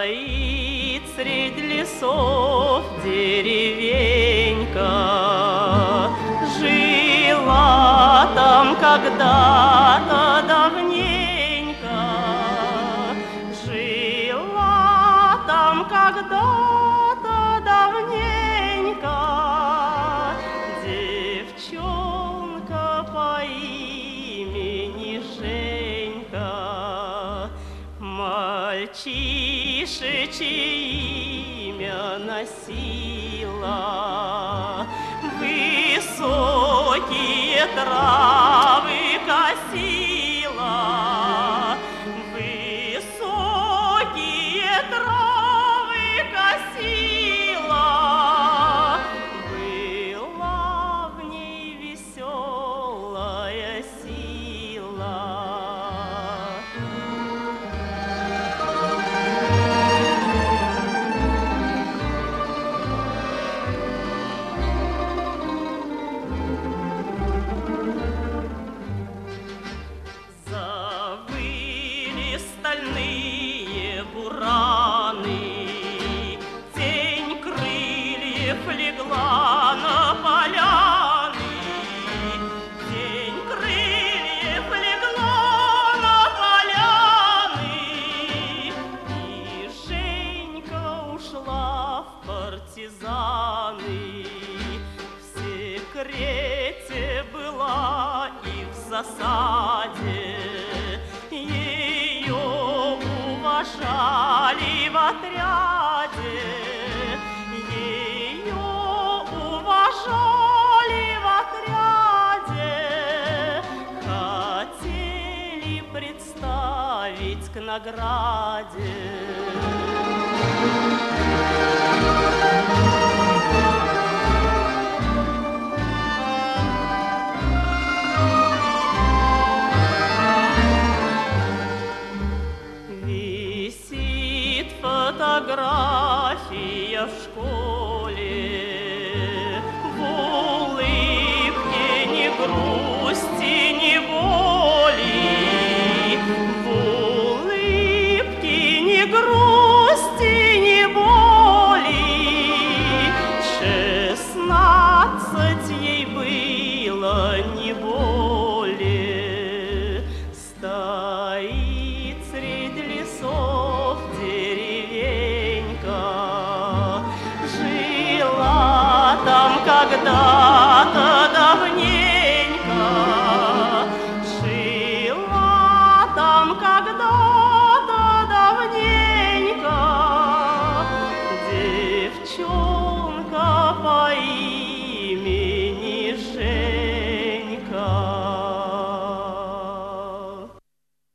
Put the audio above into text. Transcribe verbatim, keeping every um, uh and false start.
Стоит средь лесов деревенька, жила там когда-то давненько, жила там когда-то давненько девчонка по имени Женька. Мальчишечье имя носила, высокие травы косила, высокие травы косила. Была в ней веселая сила. Стальные бураны, тень крыльев легла на поляны, тень крыльев легла на поляны, и Женька ушла в партизаны. В секрете была и в засаде, уважали в отряде, ее уважали в отряде, хотели представить к награде. Фотография в школе, в улыбке ни грусти, ни боли, в улыбке ни грусти, ни боли. Шестнадцать ей было, не более. Стоит средь лесов деревенька, жила там когда